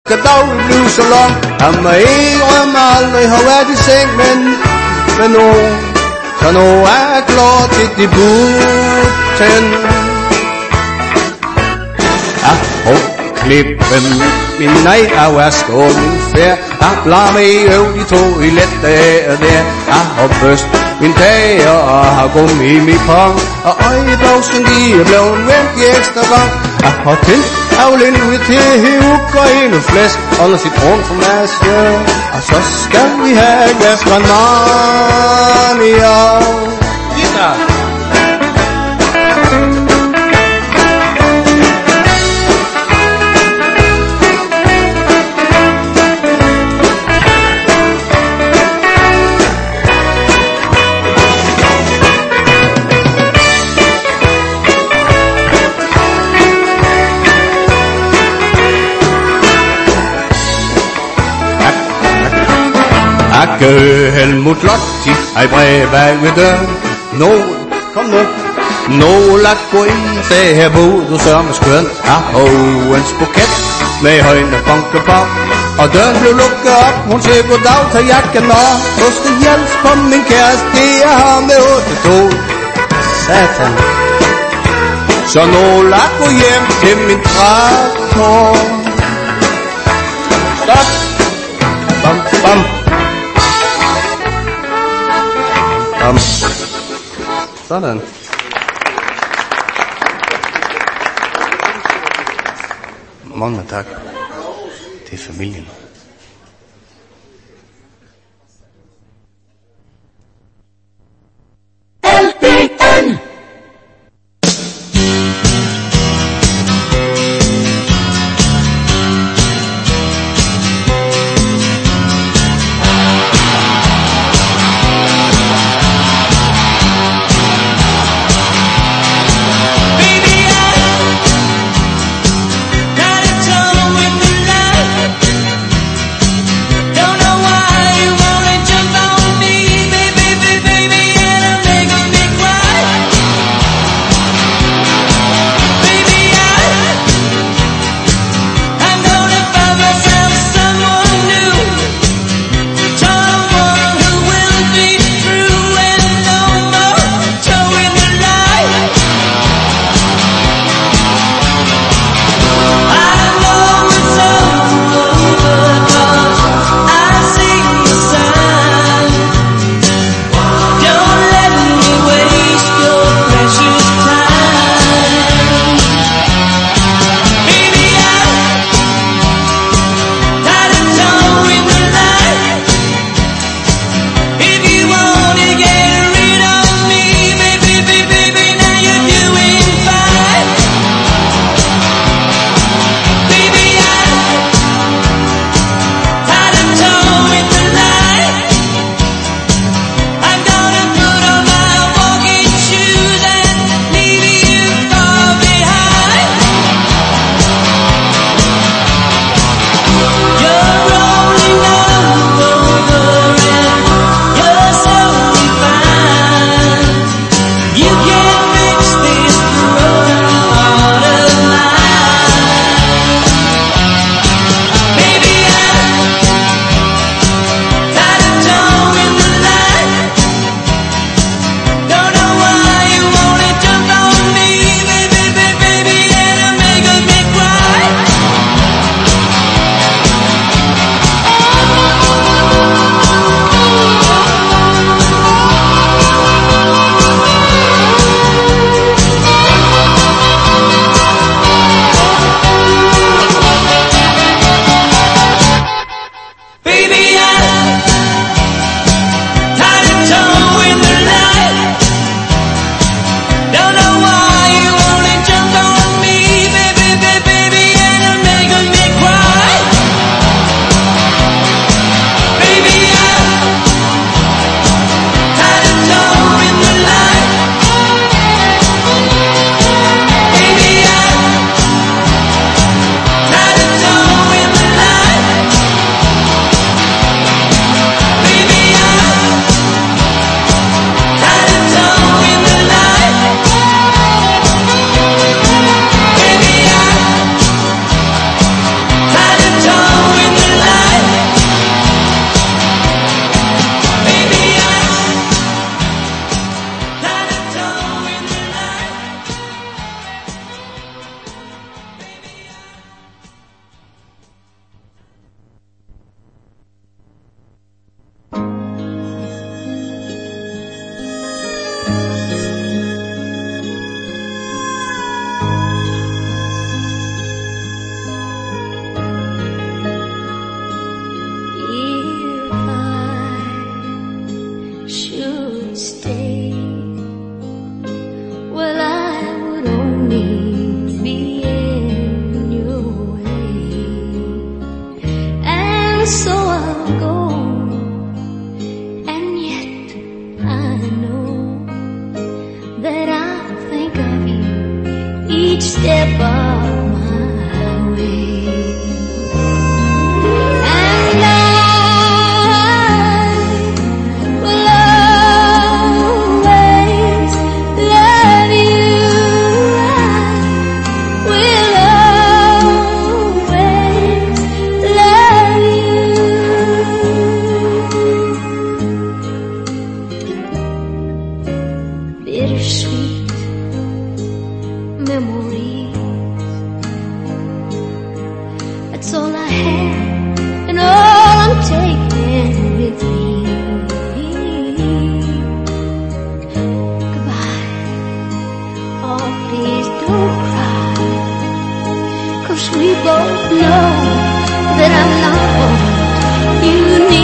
skal dagligt blive så lang. Han må indrømme aldrig har været i seng, men med nogen. Så nu er jeg klar til debuten. Klippen min nej af vaskålen fær. Jeg blar mig i øv de toiletter her og der. Jeg har børst min dager og har gummi i min pong. Og øjebåsen de er blevet vendt i ekstra gang. Jeg har tændt aflændet til hug og endnu flæsk og noget citron for masse. Og så skal vi have et glas Grand Marnier. Gitar. Akke Helmut Lotti, ej brev bag ved døren. Kom nu. Lad gå ind, se her bod, du sørger skønt. Ahovens buket med højne funkepop. Og døren blev lukket op, hun siger goddag, tag jakken og du skal hjælpe på min kæreste, det er ham med 8-2. Satan. Så nu lad gå hjem til min traktor. Stop. Bam, bam. Sådan. Mange tak til familien. LPN so I'll go. And yet I know that I'll think of you each step of my way. And I will always love you. I will always love you. Bittersweet memories, that's all I have and all I'm taking with me. Goodbye, oh please don't cry, 'cause we both know that I'm not what you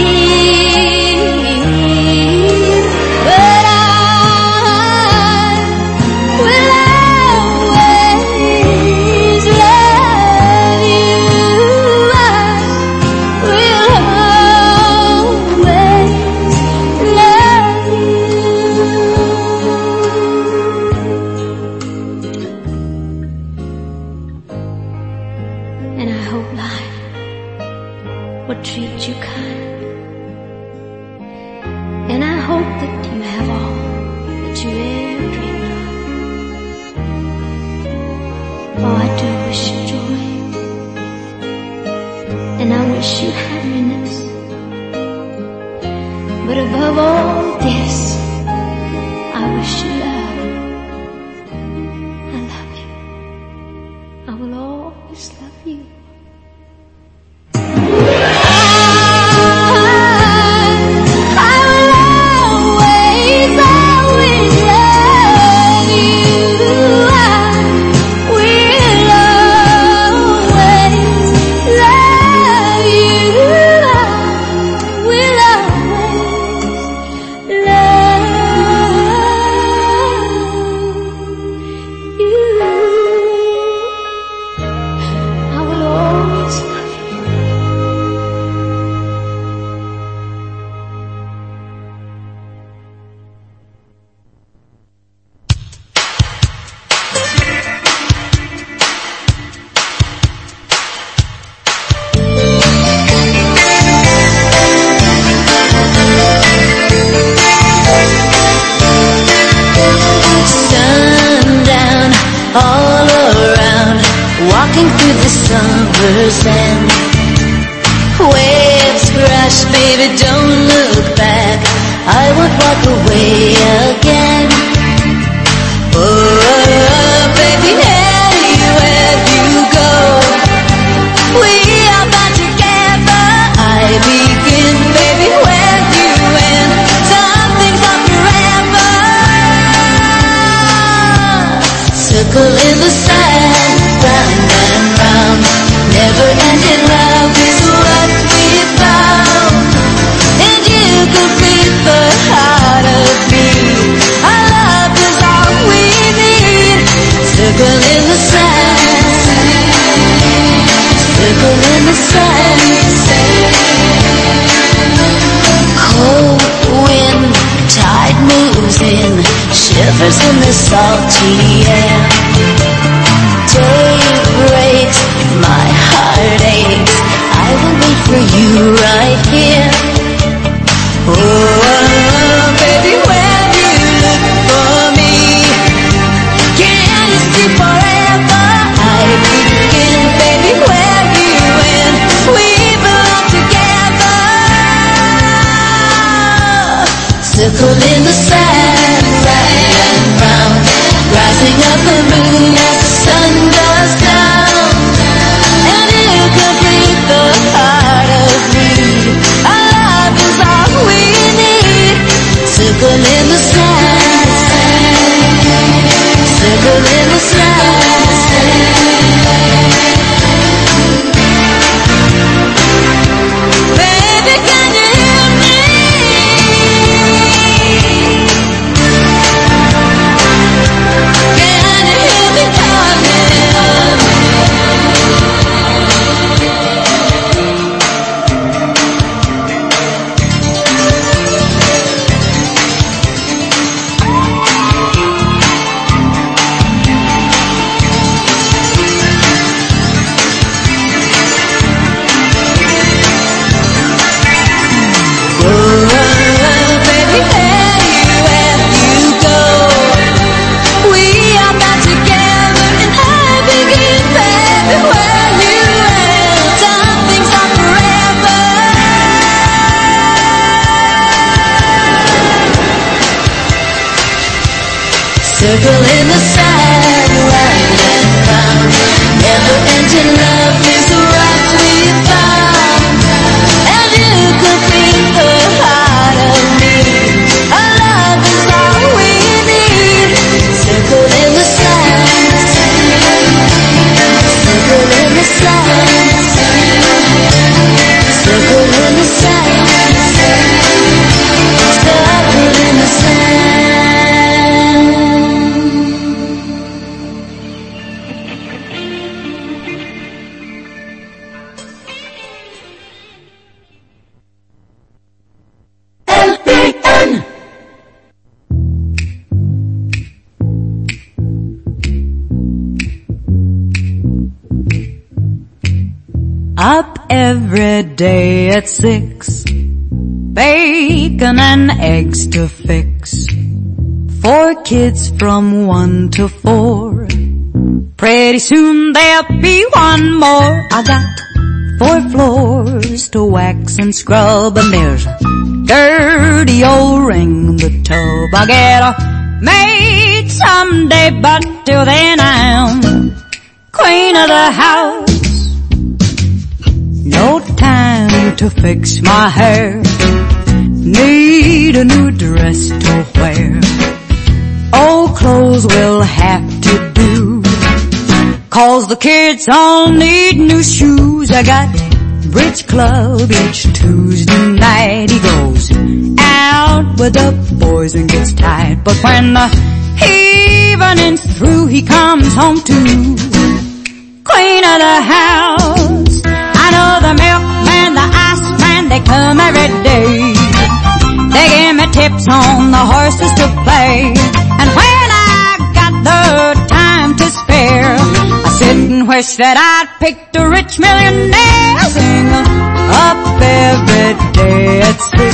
need. But I will always love you. I will always love you. And I hope life will treat you kind. And I hope that you have all that you ever dreamed of. Oh, I do wish you joy, and I wish you happiness. But above all this, I wish you love. I love you. I will always love you. Sundown all around, walking through the summer sand. Waves crash, baby, don't look back. I won't walk away again. Oh, baby, anywhere you go, we are bound together. I begin, baby, where you end. Something's not forever. Circle in the sand, round and round. Never-ending love is what we found. And you can beat the heart of me. Our love is all we need. Circle in the sand, circle in the sand. Cold wind, tide moves in, shivers in the salty air. Day breaks, my heart aches. I will wait for you right here. Oh, baby, when you look for me, can you see forever? I begin, baby, where you end. We belong together. Circle in the sand, round and round, rising up the moon. Up every day at 6, bacon and eggs to fix. 4 kids from 1 to 4. Pretty soon there'll be one more. I got 4 floors to wax and scrub, and there's a dirty old ring in the tub. I'll get a maid someday, but till then I'm queen of the house. No time to fix my hair, need a new dress to wear. Old clothes will have to do, 'cause the kids all need new shoes. I got bridge club each Tuesday night. He goes out with the boys and gets tired, but when the evening's through, he comes home to queen of the house. I know the milkman, the iceman, they come every day. They give me tips on the horses to play, and when I got the time to spare, I sit and wish that I'd picked a rich millionaire. Sing up every day at 6,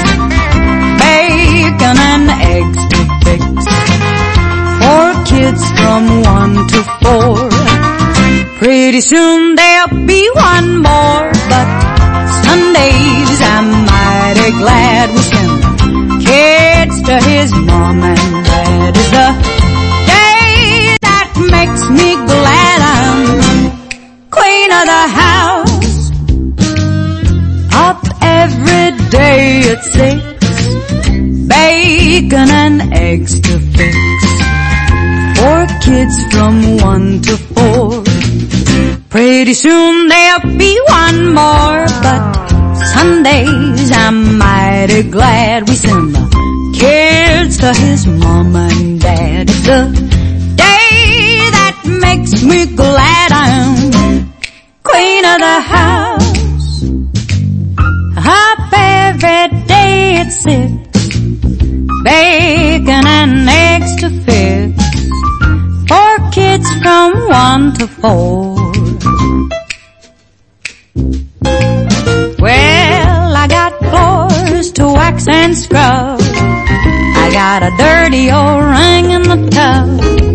bacon and eggs to fix. 4 kids from 1 to 4. Pretty soon there'll be one more, but Sundays I'm mighty glad we send kids to his mom and dad. It's the day that makes me glad I'm queen of the house. Up every day at 6, bacon and eggs to fix. 4 kids from 1 to 4. Pretty soon there'll be one more, but Sundays I'm mighty glad we send the kids to his mom and dad. It's the day that makes me glad I'm queen of the house. Up every day at 6, bacon and eggs to fix. 4 kids from 1 to 4. Well, I got floors to wax and scrub. I got a dirty old ring in the tub.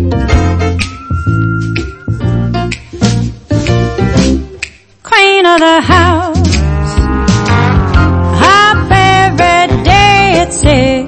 Queen of the house. Up every day at 6.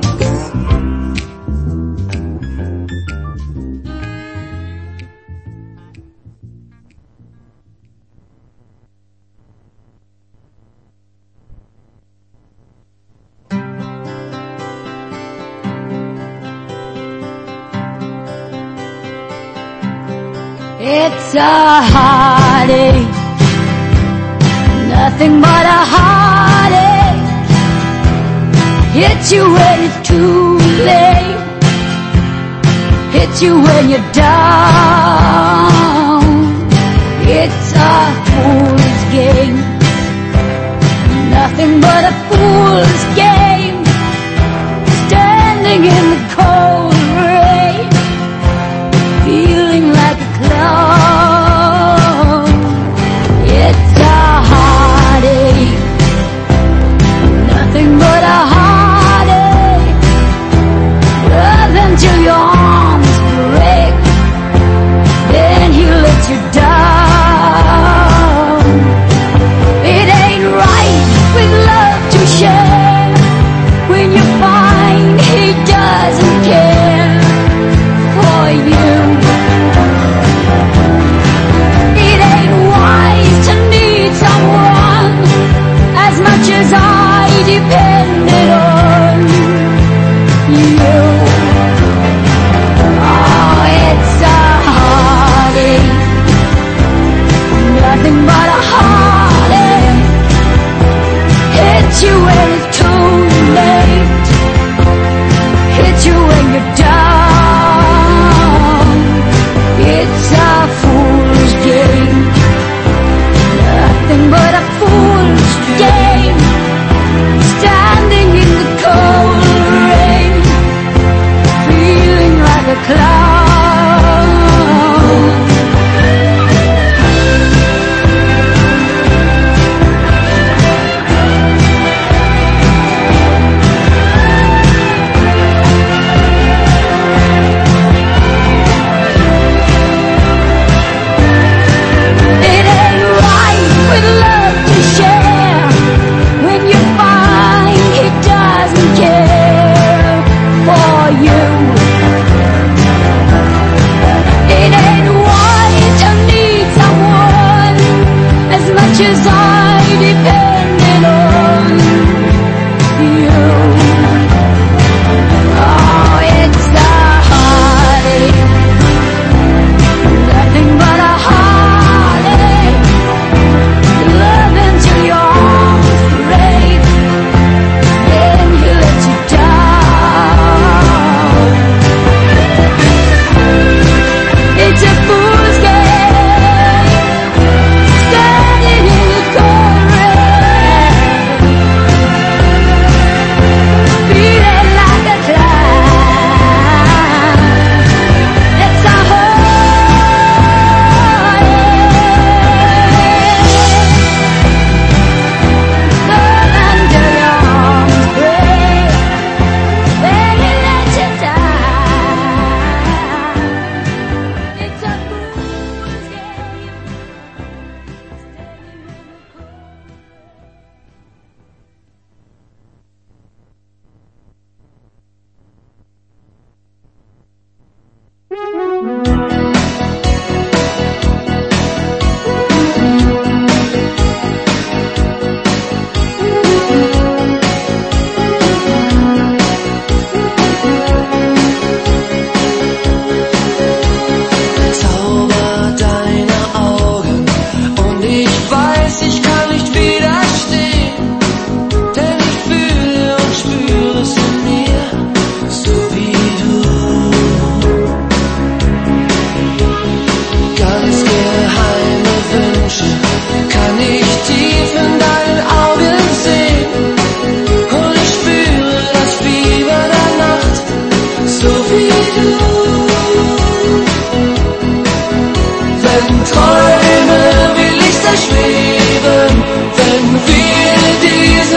It's a heartache, nothing but a heartache. Hits you when it's too late, hits you when you're down. It's a fool's game, nothing but a fool's game. Standing in the cold rain, feeling like a clown. It's a heartache, nothing but a heartache. Love until your arms break, then he lets you down. It ain't right with love to share when you find he doesn't care for you. It ain't wise to need someone as much as I depended on you. Oh, it's a heartache, nothing but a heartache. Hits you when it's too late, hits you when you're down. It's a fool's game, nothing but a fool's game. Standing in the cold rain, feeling like a clown.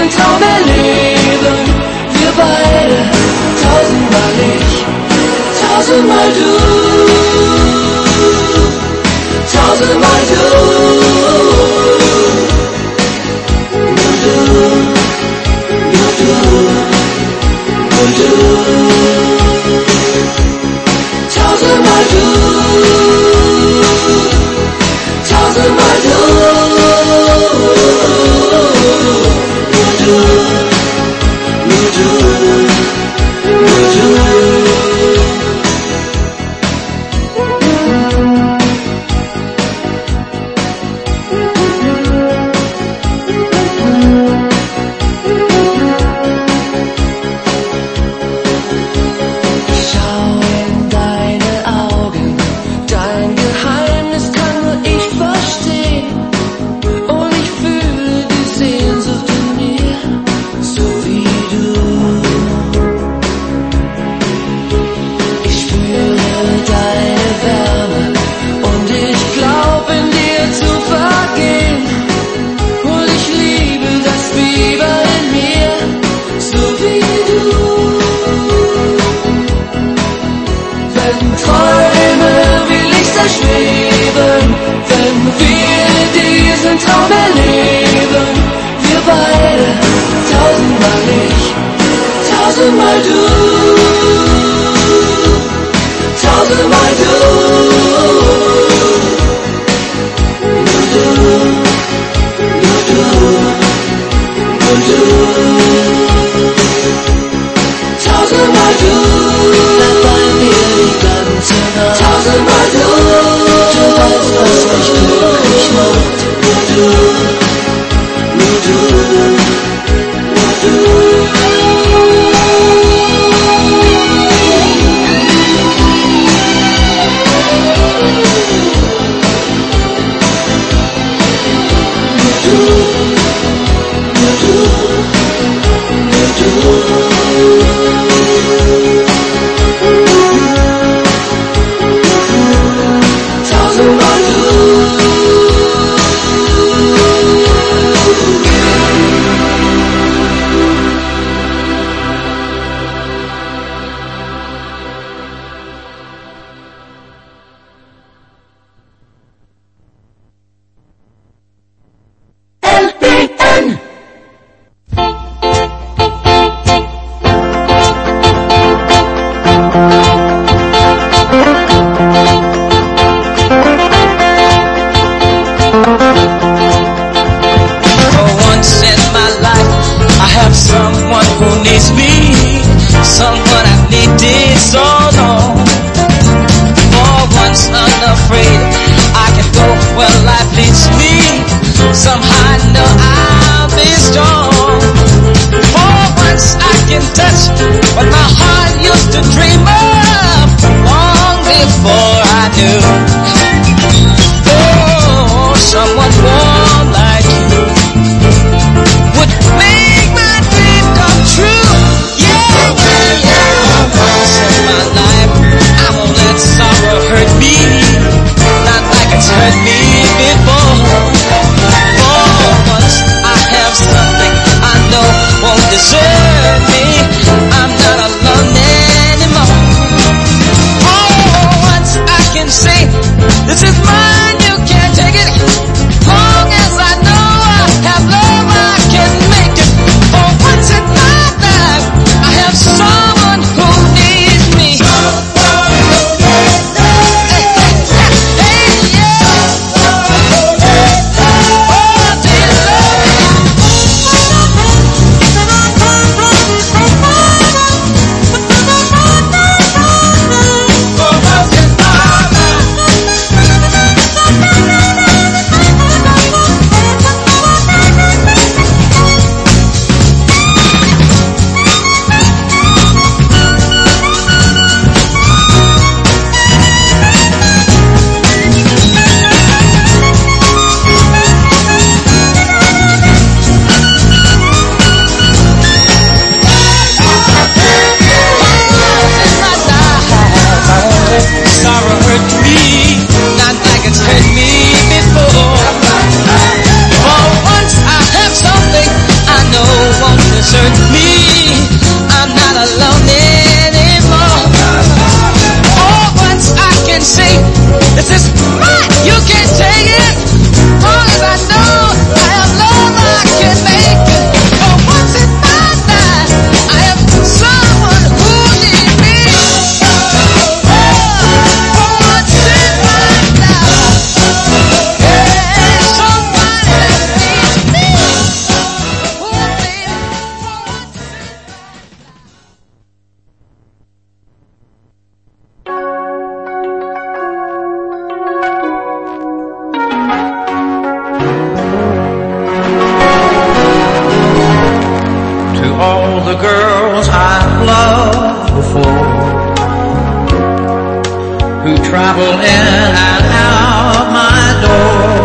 diesen Traum erleben. Wir beide, tausendmal ich, tausendmal du, tausendmal du. Nur du, nur du, nur du. Tausendmal du, tausendmal du. Nur du, nur du, nur du. Traum erleben, wir beide, tausendmal ich, tausendmal du, tausendmal du. Nur du, nur du, nur du. Tausendmal du, bleib bei mir die ganze Nacht. Tausendmal du, du weißt, was mich glücklich macht. Nur du, nur du, nur du. Nur du, nur du, nur du. desert me. I'm not alone anymore. Oh, once I can say, this is mine, you can't take it. Long as I know I have love, I can make it. Oh, once in my life, I have someone who needs me. Oh, once in my life, yeah, someone that needs me. Oh, baby, once in To all the girls I've loved before, who travel in and out my door,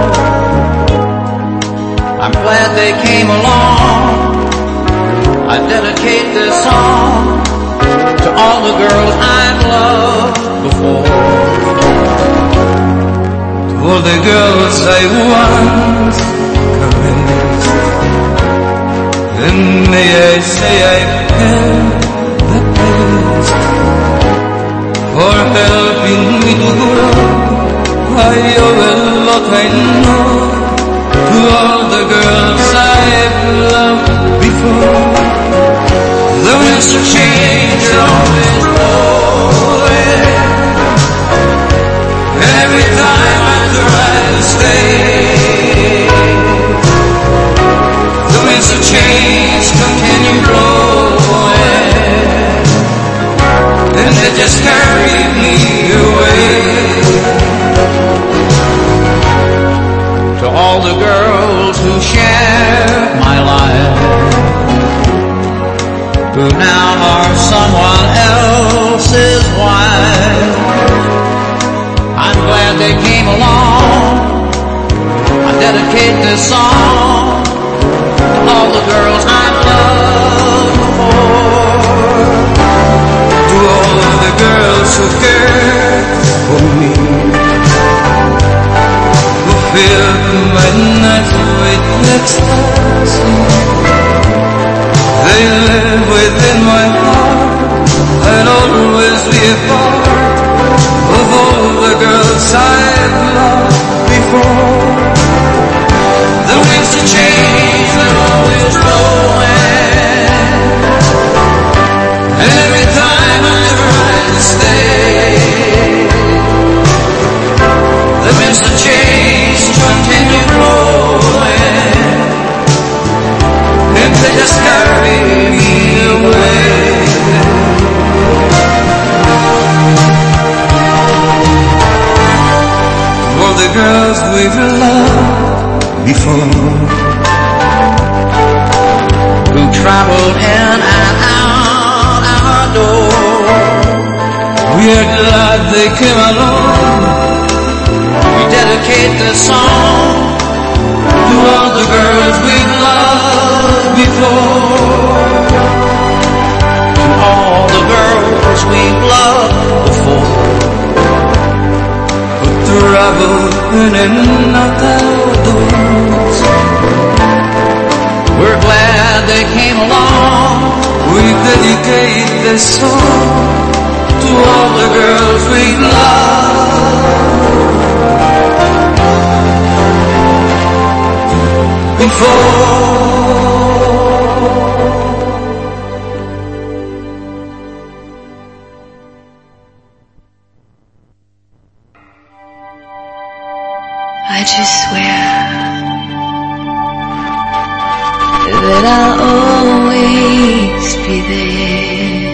I'm glad they came along. I dedicate this song to all the girls I've loved before. To all the girls I once caressed, and may I say I pay the best for helping me to grow. I owe a lot, I know, to all the girls I've loved before. The winds of change always blowing, and every time I try to stay, the winds of change continue blowing, and they just carry me away. To all the girls who share my life, who now are someone else's wife, I'm glad they came along. I dedicate this song to all the girls I've loved before. To all of the girls who care for me, who filled my nights with ecstasy. They live within my heart, I'll always be a part of all the girls I've loved before. The winds of change are always blowing, and every time I try to stay, the winds of change continue blowing, and they just carry me away. For the girls we've loved before, who traveled in and out our door, we're glad they came along. We dedicate this song to all the girls we've loved before. To all the girls we've loved before, who traveled in and out our doors, we're glad they came along. We dedicate this song to all the girls we loved before. I just swear that I'll always be there.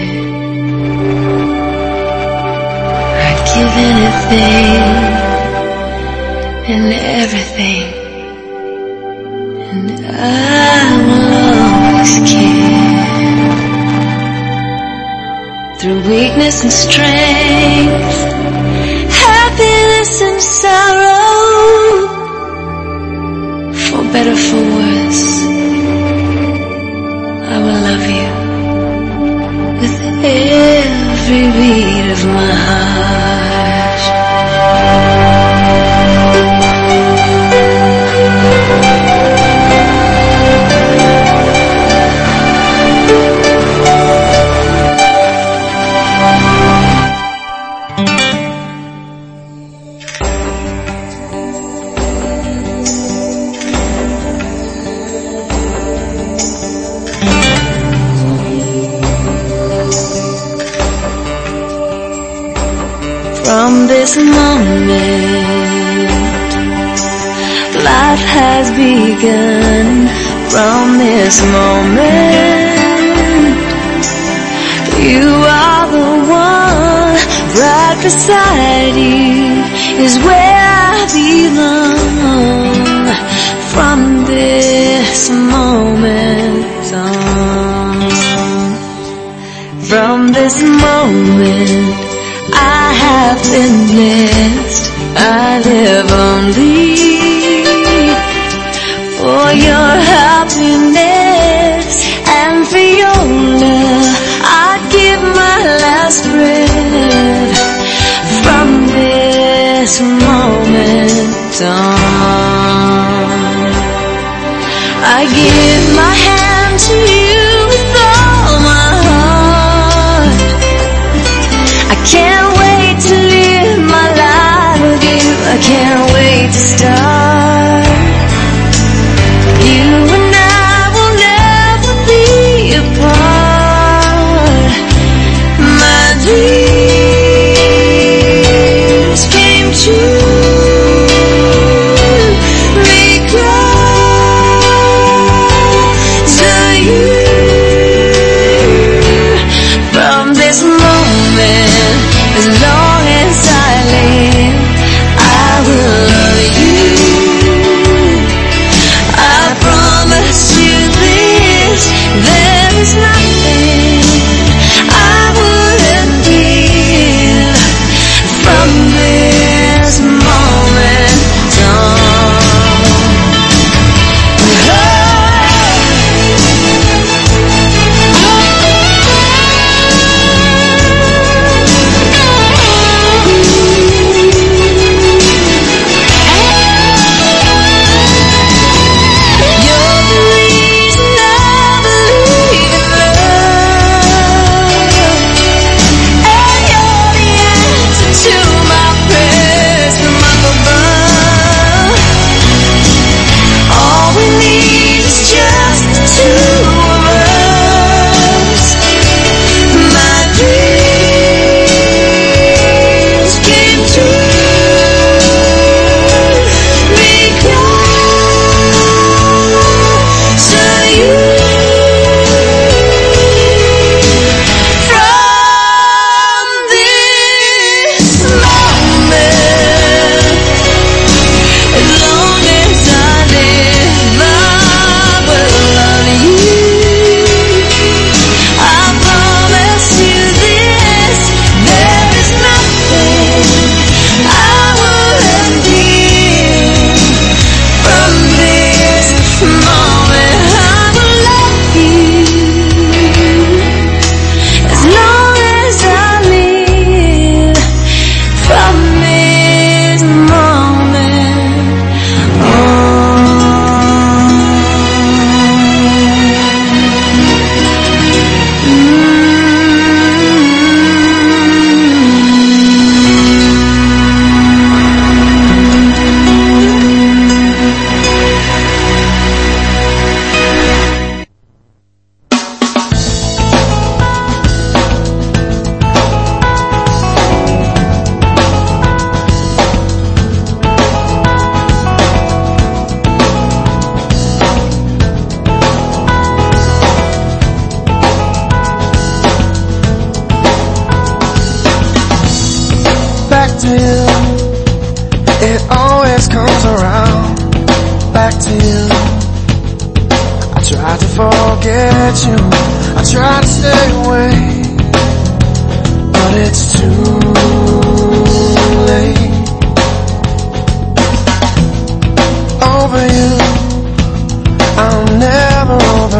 I'd give anything and everything, and I will always care. Through weakness and strength, happiness and sorrow, for better, for worse, I will love you with every beat of my heart. from this moment. Life has begun from this moment. You are the one, right beside you is where I belong. From this moment on, from this moment I have been blessed. I live only for your happiness and for your love. I give my last breath. From this moment on, I give my hand to you with all my heart. I can't wait to live my life with you. I can't wait to start. You and I will never be apart. My dreams came true because of you. From this moment, as long as I live, I will love you. I promise you this, there is nothing I wouldn't give. From this moment on, you're the reason I believe in love, and you're the answer to my prayers from up above. All we need is just the two of us. My dreams came true because of you. From this moment, as long as I live, I will love you. I promise you this, there is nothing I wouldn't give. From this moment, I will love you as long as I live. From this moment back to you. It always comes around. Back to you. I try to forget you. I try to stay away, but it's too late. Over you, I'm never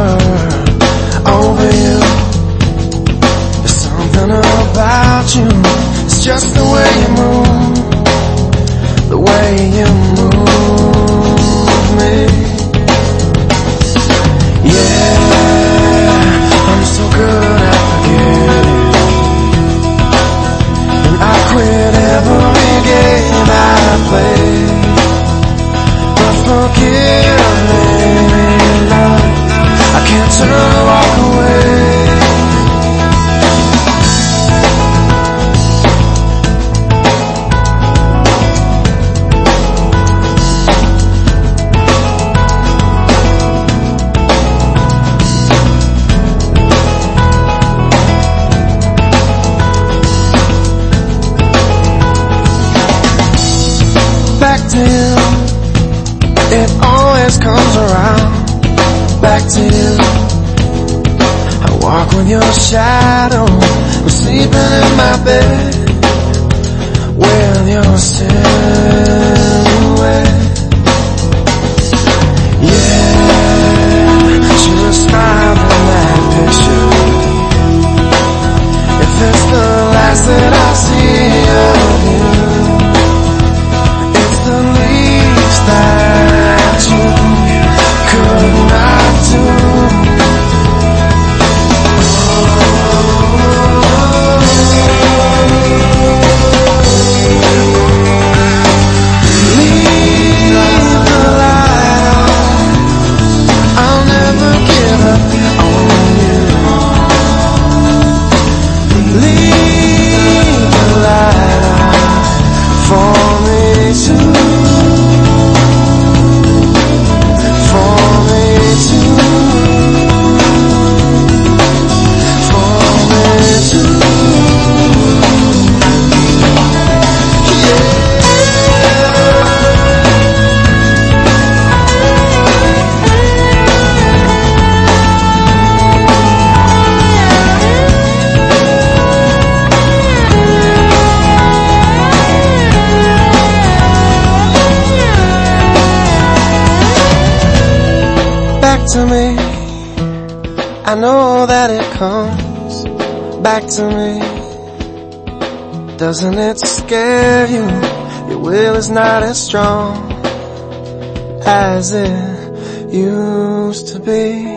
over you. There's something about you. It's just the way you move, the way you move me. Yeah, I'm so good at forgetting, and I quit every game I play. But forgive me, love, I can't turn or walk away. walk with your shadow. I'm sleeping in my bed with your silhouette. Yeah, she was smiling in that picture. If it's the last that I'll see of you, it's the least that you could not do. To me, I know that it comes back to me. Doesn't it scare you? Your will is not as strong as it used to be.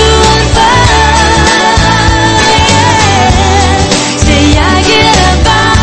Bye.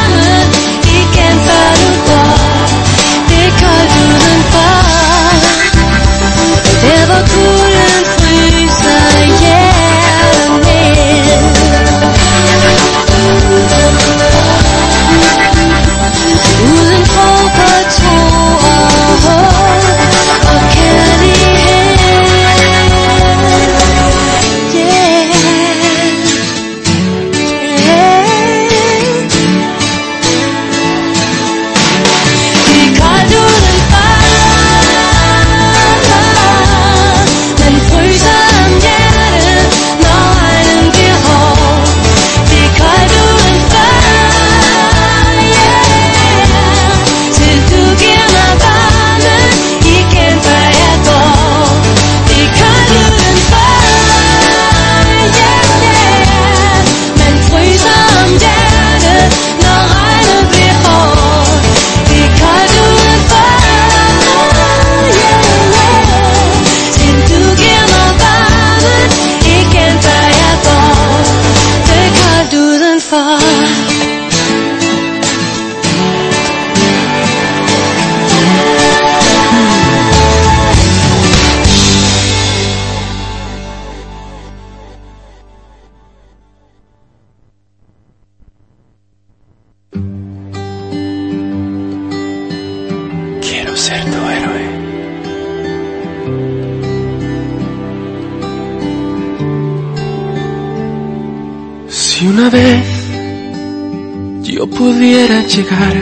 Si una vez yo pudiera llegar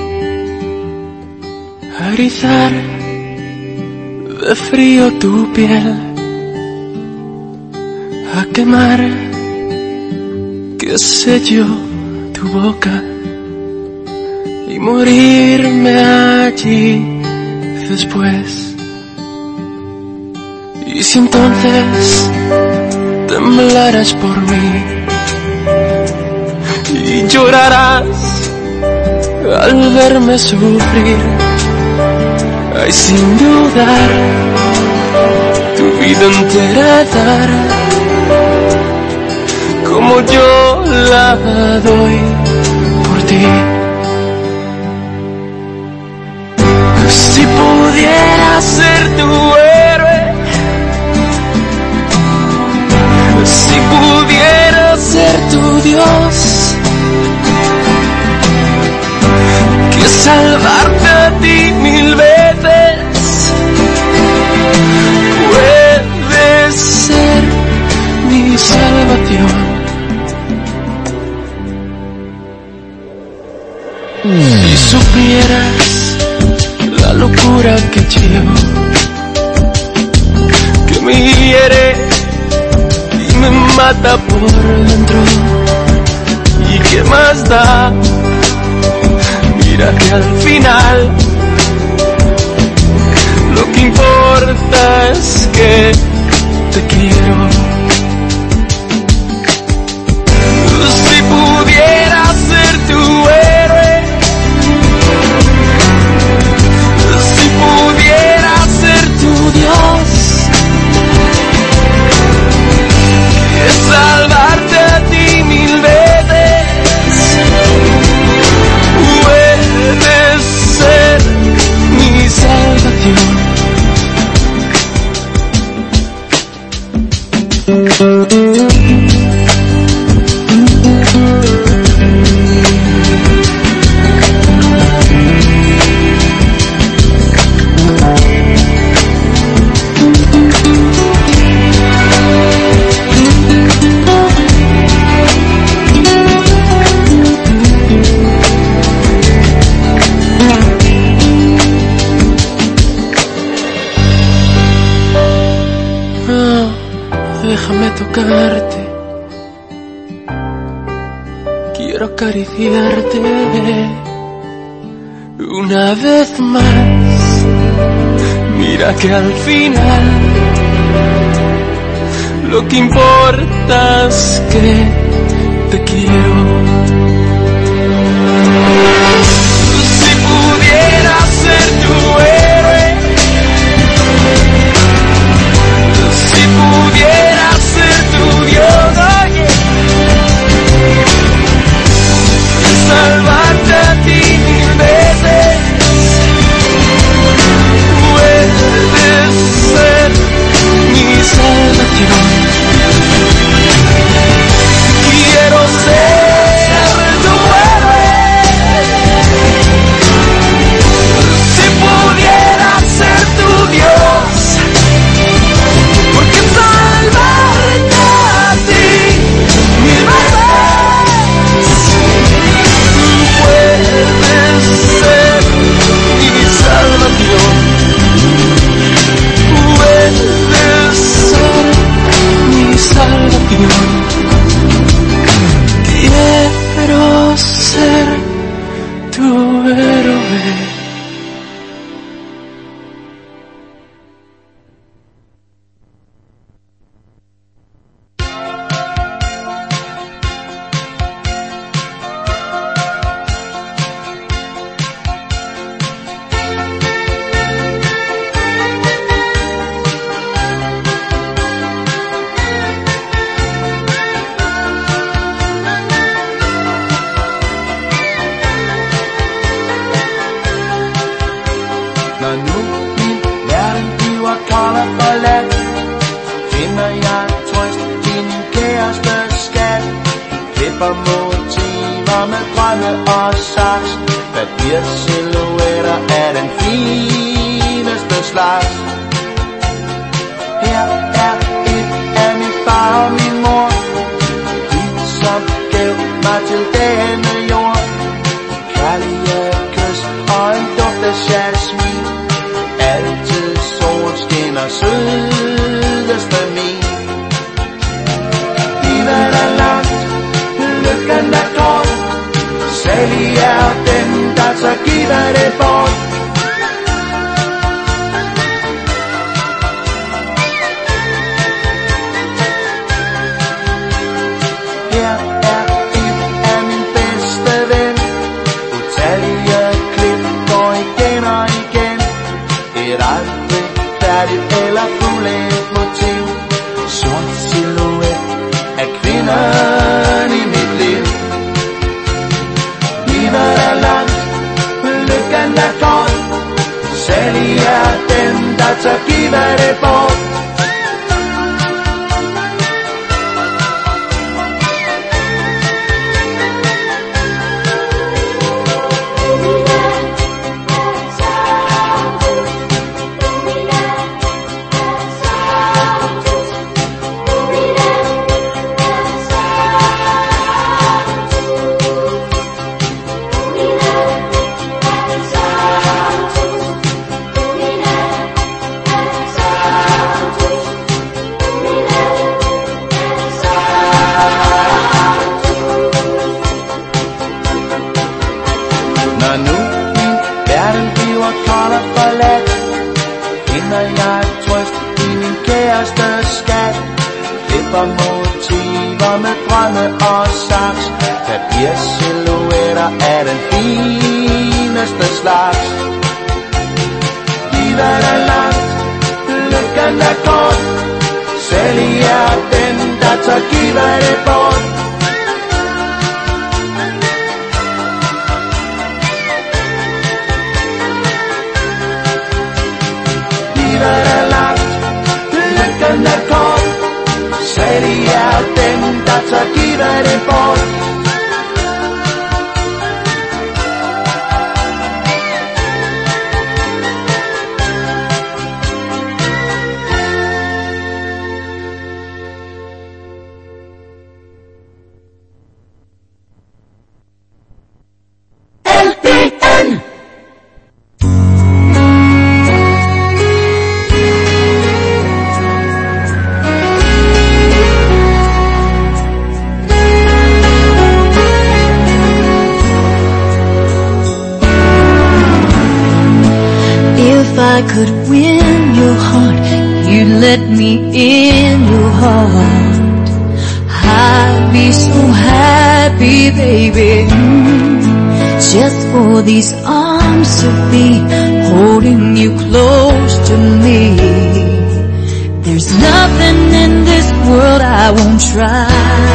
a rizar de frío tu piel, a quemar, qué sé yo, tu boca y morirme allí después. Y si entonces temblarás por mí y llorarás al verme sufrir, ay, sin dudar, tu vida entera dar, como yo la doy por ti. Si pudiera ser tu héroe, si pudiera ser tu Dios, que salvarte a ti 1000 veces, puedes ser mi salvación. Si supieras la locura que llevo, que me hiere y me mata por dentro, y qué más da, mira que al final lo que importa es que te quiero. Si pudiera ser tu héroe, si pudiera ser tu Dios, que salvarte a ti 1000 veces, puedes ser mi salvación. Déjame tocarte, quiero acariciarte una vez más. Mira que al final lo que importa es que te quiero. Si pudiera ser tu héroe, si pudiera ser tu Dios, oye, salvarte a ti 1000 veces, puedes ser mi salvación. Quiero ser tu héroe, si pudiera ser tu Dios, porque salvarte a ti 1000 veces, puedes ser mi salvación, puedes ser mi salvación. Quiero ser tu héroe. Her er et af mine farver, min mor. Vi som til denne jord. Kærlige kys og en duft af jasmin. Altid sol skinner sødeste min. Livet er langt, lykken er kort. Salig er den, der så giver det bort. Her er en af min bedste ven. Utallige klip går igen og igen. Et aldrig færdigt eller fuldendt motiv. Sort silhuet af kvinden i mit liv. Livet er langt, lykken er kort. Salig er den, der tør give det bort. Motiver med drømme og saks. Papirsilhuetter er den fineste slags. Livet er langt, lykken er kort. Salig er den, der tør give det bort. Livet er langt, lykken er kort. Salig er den, der tør give det bort. I could win your heart, you'd let me in your heart. I'd be so happy, baby, just for these arms to be holding you close to me. There's nothing in this world I won't try.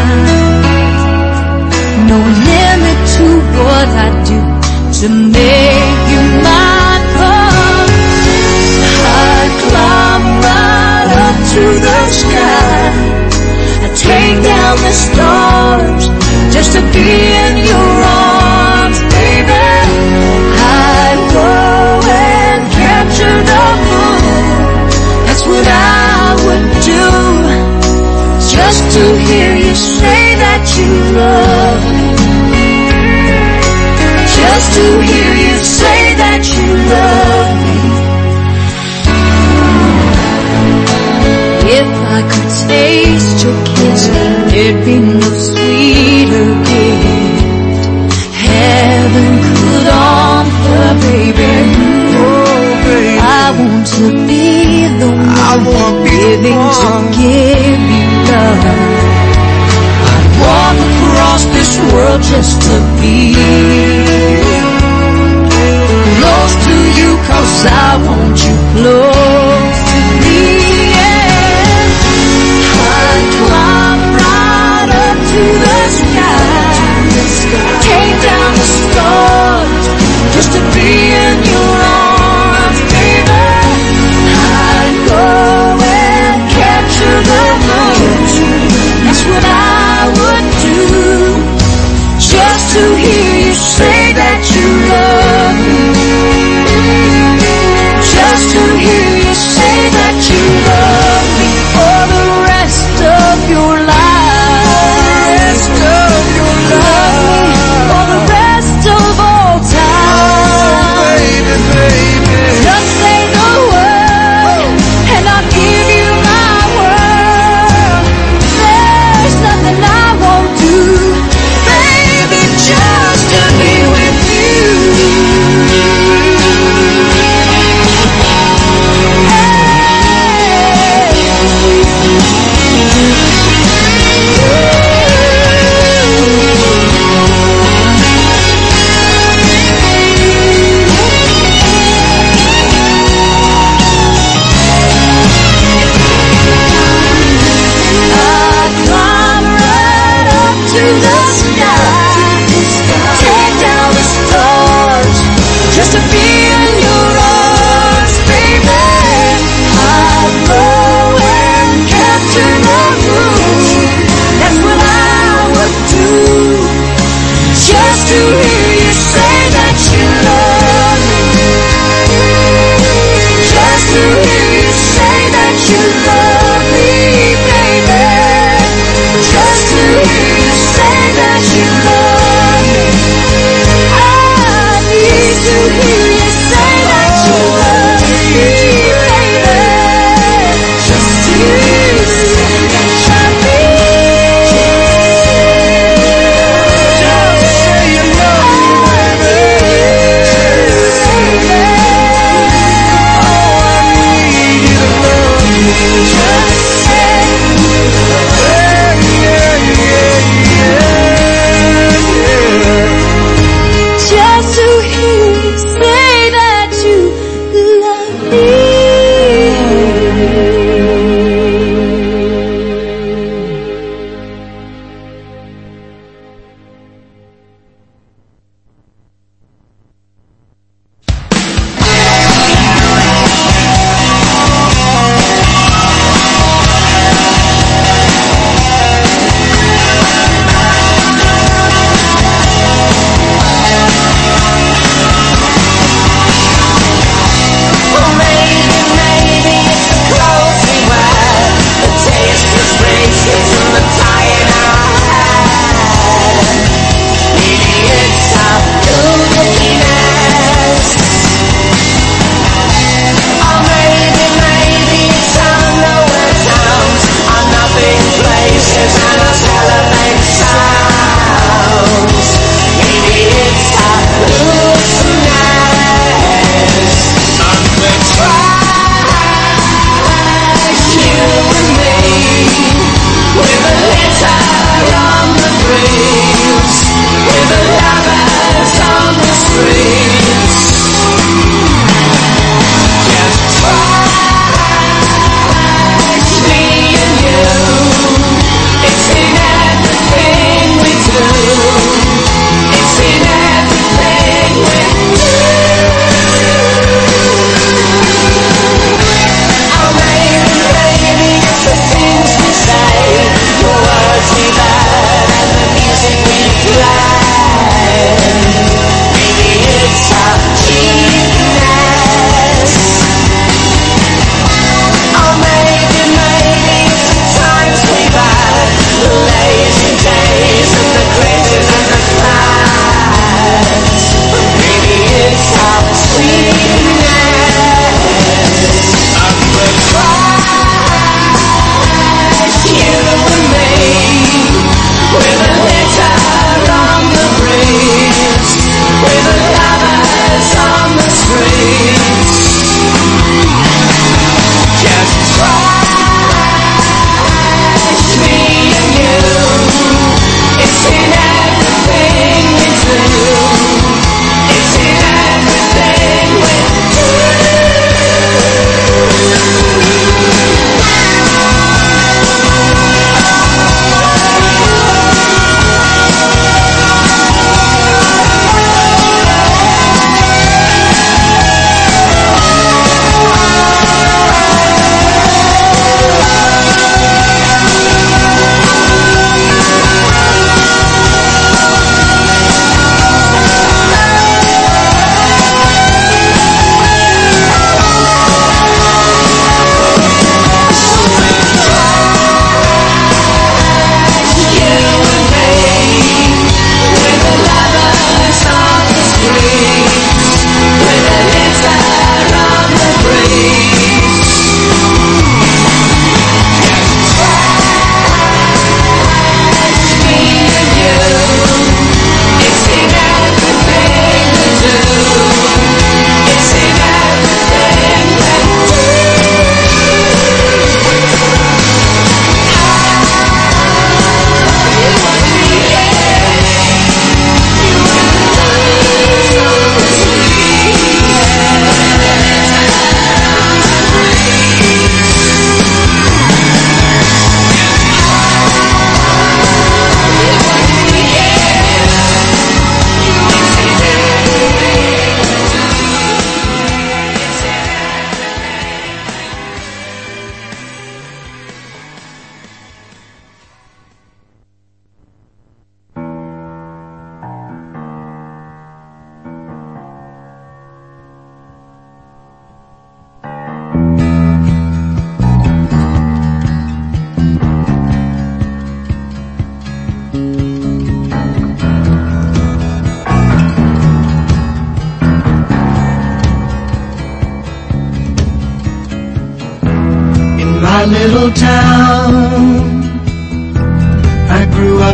No limit to what I'd do to make you mine. Climb right up to the sky. I take down the stars just to be in your arms, baby. I'd go and capture the moon. That's what I would do, just to hear you say that you love me. Just to hear you say that you love me. If I could taste your kiss, there'd be no sweeter gift heaven could offer, baby. Oh, baby, I want to be the one living to give you love. I'd walk across this world just to be close to you, 'cause I want you close to me. Climb right up to the sky. Take down the stars just to be in your arms, baby. I'd go and capture the moon. That's what I would do, just to hear you say that you love me. Just to hear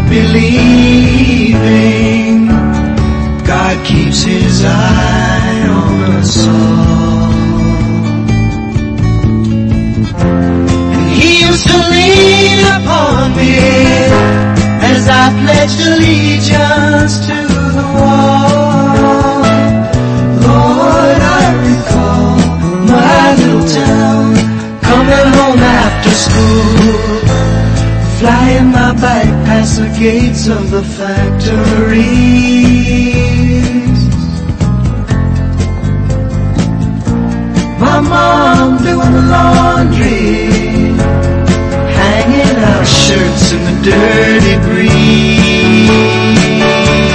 believing God keeps his eye on us all. And he used to lean upon me as I pledged allegiance to the wall. Lord, I recall my little town, coming home after school, flying my bike past the gates of the factories. My mom doing the laundry, hanging out shirts in the dirty breeze.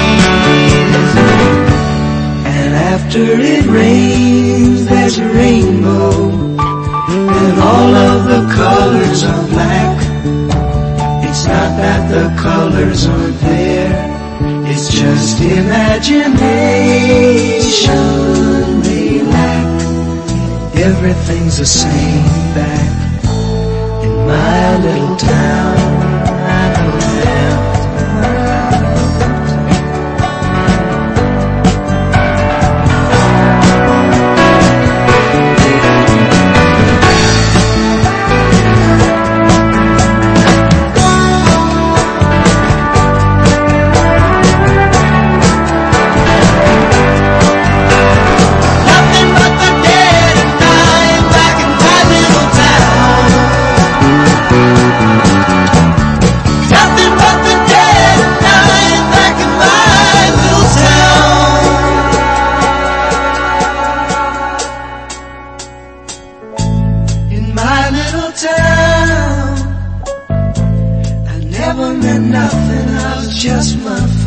And after it rains, there's a rainbow, and all of the colors are black. It's not that the colors aren't there, it's just imagination they lack. Everything's the same back in my little town.